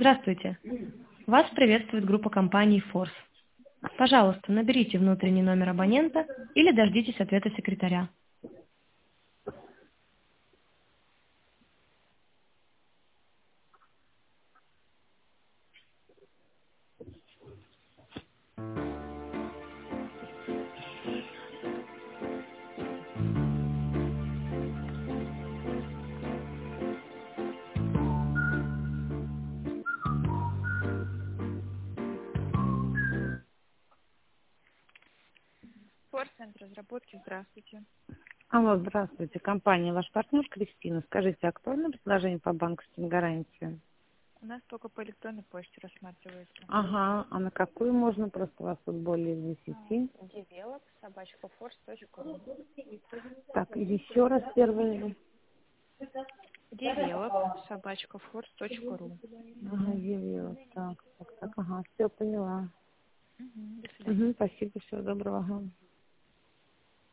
Здравствуйте. Вас приветствует группа компаний Force. Пожалуйста, наберите внутренний номер абонента или дождитесь ответа секретаря. Форс-центр разработки, здравствуйте. Алло, здравствуйте. Компания «Ваш партнер» Кристина. Скажите, актуально предложение по банковским гарантиям? У нас только по электронной почте рассматривается. Ага, а на какую можно? Просто вас тут более 10. Develop, собачкафорс.ру. Так, еще раз первое. Develop, собачкафорс.ру. Ага, Юлия, так, ага, все поняла. До свидания. Спасибо, всего доброго. Ага.